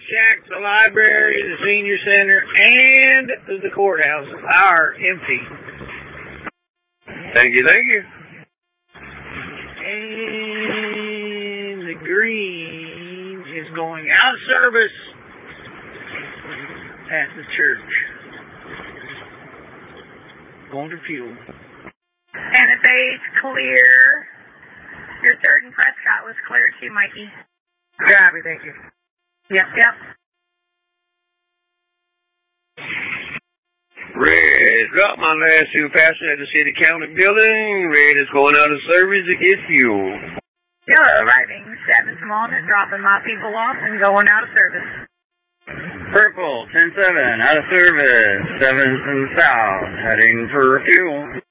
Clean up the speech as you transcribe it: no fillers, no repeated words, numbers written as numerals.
shack, the library, the senior center, and the courthouse are empty. Thank you, thank you. And the green is going out of service at the church. Going to fuel. Santa Fe's clear. Your third and Prescott was clear too, Mikey. Copy, thank you. Yep. Red, drop my last two passing at the city county building. Red is going out of service to get fuel. Yellow arriving 7th Walnut, dropping my people off and going out of service. Purple, 10-7, out of service. 7th and South, heading for fuel.